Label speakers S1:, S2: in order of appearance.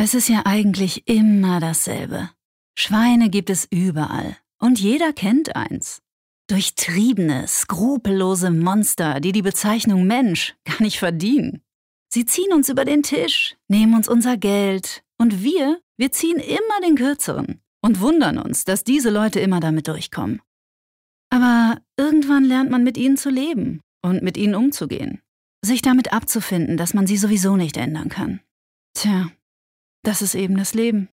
S1: Es ist ja eigentlich immer dasselbe. Schweine gibt es überall und jeder kennt eins. Durchtriebene, skrupellose Monster, die die Bezeichnung Mensch gar nicht verdienen. Sie ziehen uns über den Tisch, nehmen uns unser Geld und wir ziehen immer den Kürzeren und wundern uns, dass diese Leute immer damit durchkommen. Aber irgendwann lernt man mit ihnen zu leben und mit ihnen umzugehen. Sich damit abzufinden, dass man sie sowieso nicht ändern kann. Tja, das ist eben das Leben.